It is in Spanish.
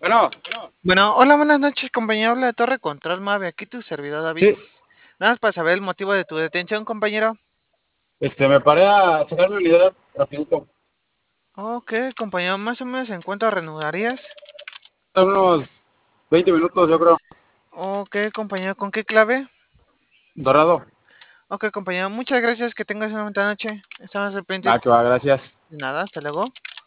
Bueno, Bueno, hola, buenas noches, compañero. Habla de Torre Control Mave. Aquí tu servidor David. sí, Nada más para saber el motivo de tu detención, compañero. me paré a sacar mi unidad rapidito. Ok, compañero, más o menos en cuánto reanudarías. Unos 20 minutos, yo creo. Ok, compañero, ¿con qué clave? Dorado. Ok, compañero, muchas gracias. Que tengas una buena noche. Estamos al pendiente. Va, que va, gracias. De nada, hasta luego.